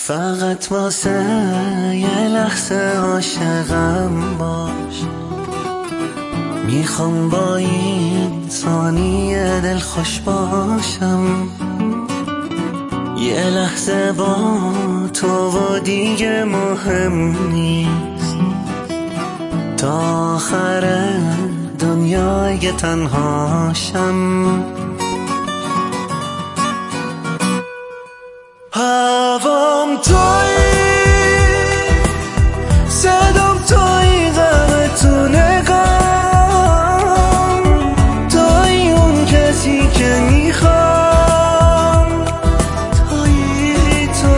فقط واسه یه لحظه عاشقم باش، میخوام با این ثانیه دل خوش باشم. یه لحظه با تو و دیگه مهم نیست، تا آخر دنیای تنهاشم. هوام تویی، صدام تویی، غم تو نگام، تویی اون کسی که میخوام، تویی تو.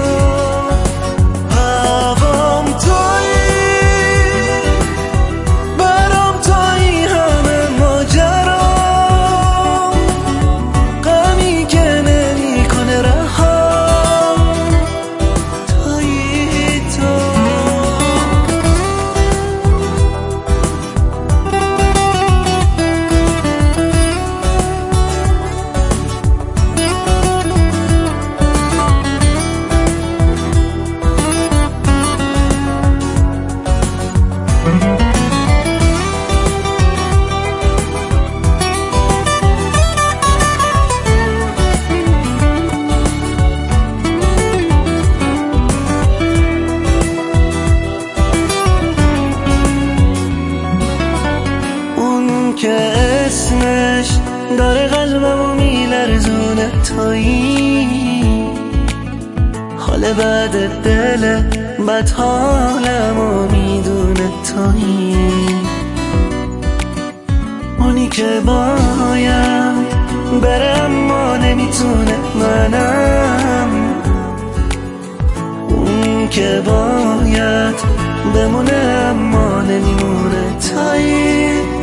هوام تویی، برام تویی، همه ماجرام، غمی که نمیکنه رها. که اسمش داره قلبمو میلرزونه، تویی حال بعد دل بد حالمو میدونه، تویی اونی که باید بره اما نمیتونه، منم اون که باید بمونه اما نمیمونه، تویی